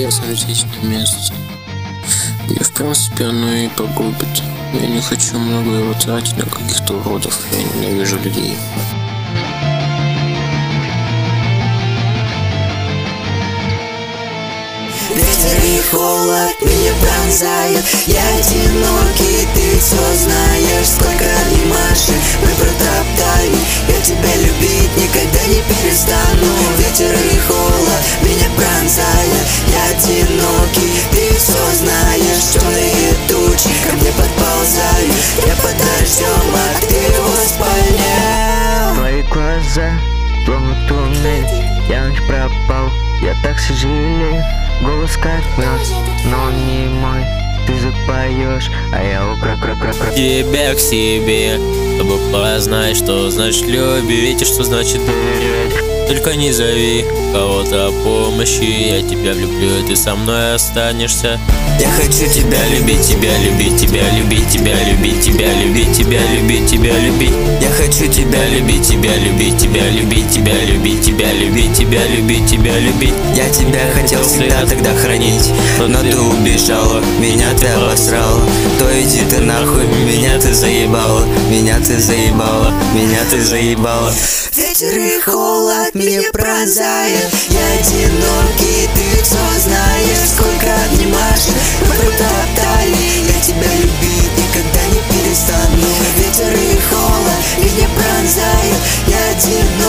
интересном здесь месте. И в принципе оно и погубит. Я не хочу много его тратить на каких-то уродов. Я ненавижу людей. Ветер и холод меня пронзают. Я одинокий, ты все знаешь. Сколько обнимашь, мы протоптали. Я тебя любить никогда не перестану. Ветер и холод меня пронзают. Я одинокий, ты все знаешь. Черные тучи ко мне подползают. Я под дождем, а ты в спальне. Твои глаза, словно туннель. Я ночь пропал, я так сожалею. Голос как мед, но он не мой. Ты запоешь, а я тебя к себе, чтобы познать, что значит любить и что значит доверять. Только не зови кого-то о помощи. Я тебя люблю, и ты со мной останешься. Я хочу тебя любить, тебя любить, тебя любить, тебя любить, тебя любить, тебя любить, тебя любить. Я хочу тебя любить, тебя любить, тебя любить, тебя любить, тебя любить, тебя любить, тебя любить. Я тебя хотел всегда тогда хранить, но ты убежала, меня ты обосрала. То иди ты нахуй, меня ты заебала, меня ты заебала, меня ты заебала. Ветер и холод меня пронзает. Я одинокий, ты все знаешь. Сколько обнимашь, мы протоптали. Я тебя любить никогда не перестану. Ветер и холод меня пронзает. Я одинокий.